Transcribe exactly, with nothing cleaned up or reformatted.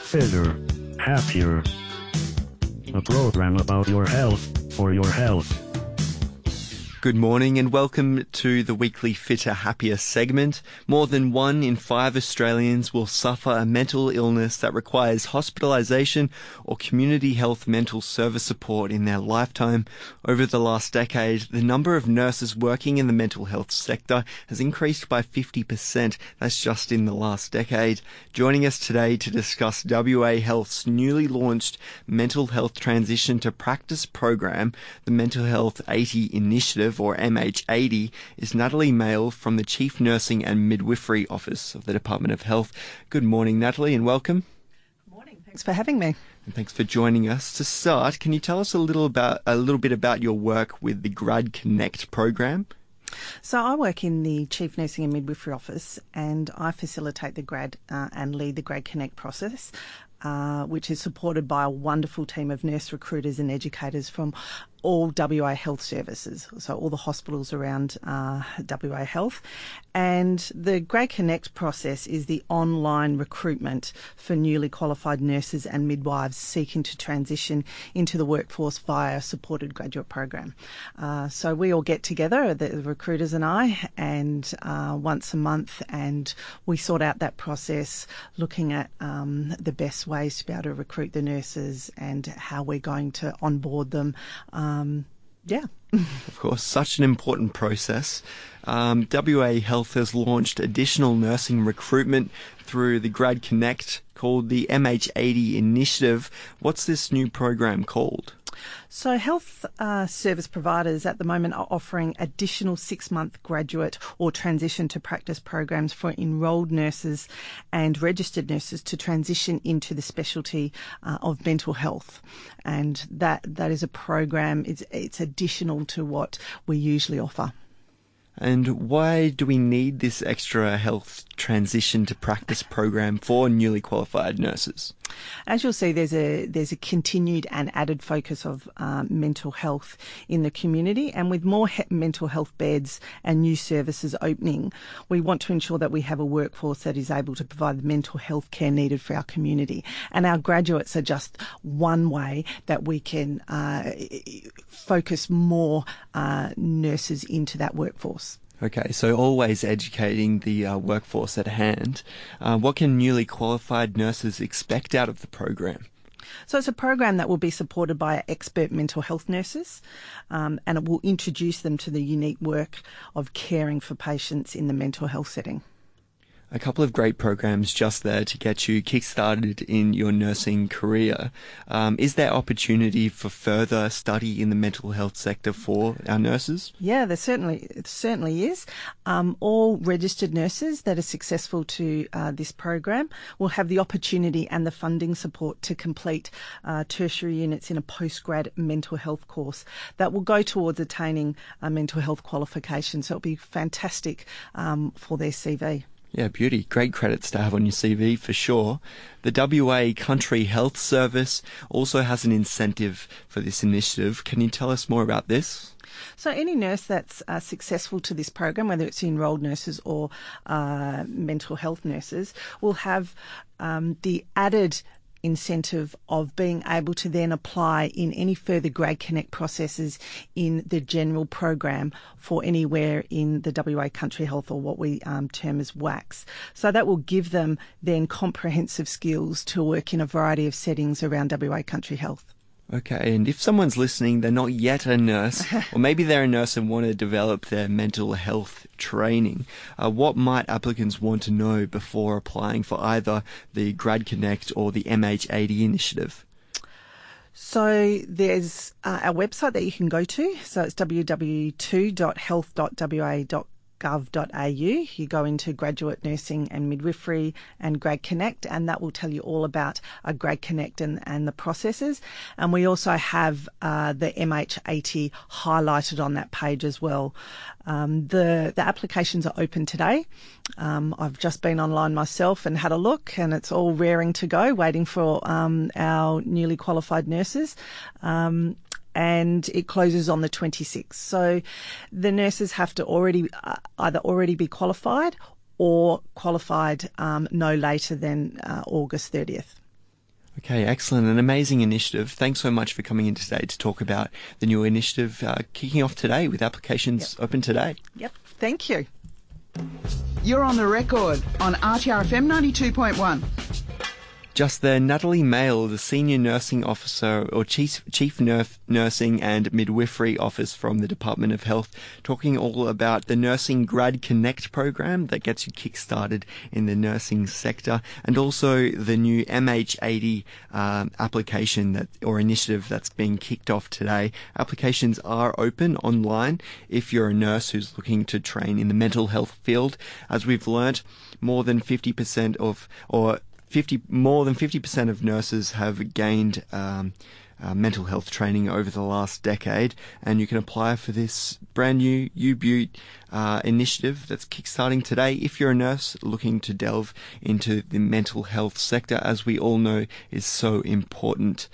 fitter, happier. A program about your health, for your health. Good morning and welcome to the weekly Fitter Happier segment. More than one in five Australians will suffer a mental illness that requires hospitalisation or community health mental service support in their lifetime. Over the last decade, the number of nurses working in the mental health sector has increased by fifty percent. That's just in the last decade. Joining us today to discuss W A Health's newly launched Mental Health Transition to Practice program, the Mental Health eighty Initiative, or M H eighty, is Natalie Mayle from the Chief Nursing and Midwifery Office of the Department of Health. Good morning, Natalie, and welcome. Good morning. Thanks for having me. And thanks for joining us. To start, can you tell us a little about a little bit about your work with the Grad Connect program? So I work in the Chief Nursing and Midwifery Office, and I facilitate the grad uh, and lead the Grad Connect process, uh, which is supported by a wonderful team of nurse recruiters and educators from all W A Health services, so all the hospitals around uh, W A Health. And the Grad Connect process is the online recruitment for newly qualified nurses and midwives seeking to transition into the workforce via a supported graduate program. Uh, so we all get together, the recruiters and I, and uh, once a month, and we sort out that process, looking at um, the best ways to be able to recruit the nurses and how we're going to onboard them. Um, Um, yeah. Of course, such an important process. Um, W A Health has launched additional nursing recruitment through the Grad Connect called the M H eighty Initiative. What's this new program called? So health uh, service providers at the moment are offering additional six-month graduate or transition to practice programs for enrolled nurses and registered nurses to transition into the specialty uh, of mental health. And that that is a program, it's, it's additional to what we usually offer. And why do we need this extra health transition to practice program for newly qualified nurses? As you'll see, there's a there's a continued and added focus of um, mental health in the community, and with more he- mental health beds and new services opening, we want to ensure that we have a workforce that is able to provide the mental health care needed for our community. And our graduates are just one way that we can uh, focus more uh, nurses into that workforce. Okay, so always educating the uh, workforce at hand. Uh, what can newly qualified nurses expect out of the program? So it's a program that will be supported by expert mental health nurses, um, and it will introduce them to the unique work of caring for patients in the mental health setting. A couple of great programs just there to get you kick-started in your nursing career. Um, is there opportunity for further study in the mental health sector for our nurses? Yeah, there certainly it certainly is. Um, all registered nurses that are successful to uh, this program will have the opportunity and the funding support to complete uh, tertiary units in a postgrad mental health course that will go towards attaining a mental health qualification. So it'll be fantastic um, for their C V. Yeah, beauty. Great credits to have on your C V for sure. The W A Country Health Service also has an incentive for this initiative. Can you tell us more about this? So any nurse that's uh, successful to this program, whether it's enrolled nurses or uh, mental health nurses, will have um, the added incentive of being able to then apply in any further Grad Connect processes in the general program for anywhere in the W A Country Health, or what we um, term as W A C S. So that will give them then comprehensive skills to work in a variety of settings around W A Country Health. Okay, and if someone's listening, they're not yet a nurse, or maybe they're a nurse and want to develop their mental health training, uh, what might applicants want to know before applying for either the Grad Connect or the M H eighty initiative? So there's uh, our website that you can go to. So it's w w w dot health dot w a dot gov dot a u. You go into Graduate Nursing and Midwifery and Grad Connect, and that will tell you all about a Grad Connect and, and the processes. And we also have uh, the M H eighty highlighted on that page as well. Um, the, the applications are open today. Um, I've just been online myself and had a look, and it's all raring to go, waiting for um, our newly qualified nurses. Um, and it closes on the twenty-sixth. So the nurses have to already uh, either already be qualified or qualified um, no later than uh, August thirtieth. Okay, excellent. An amazing initiative. Thanks so much for coming in today to talk about the new initiative uh, kicking off today with applications Yep. open today. Yep. Thank you. You're on the record on R T R F M ninety-two point one. Just there, Natalie Mail, the Senior Nursing Officer or Chief, Chief Nurse, Nursing and Midwifery Office from the Department of Health, talking all about the Nursing Grad Connect program that gets you kick-started in the nursing sector, and also the new M H eighty um, application that or initiative that's being kicked off today. Applications are open online if you're a nurse who's looking to train in the mental health field. As we've learnt, more than fifty percent of or fifty more than fifty percent of nurses have gained um, uh, mental health training over the last decade, and you can apply for this brand new U Butte uh, initiative that's kickstarting today if you're a nurse looking to delve into the mental health sector, as we all know is so important.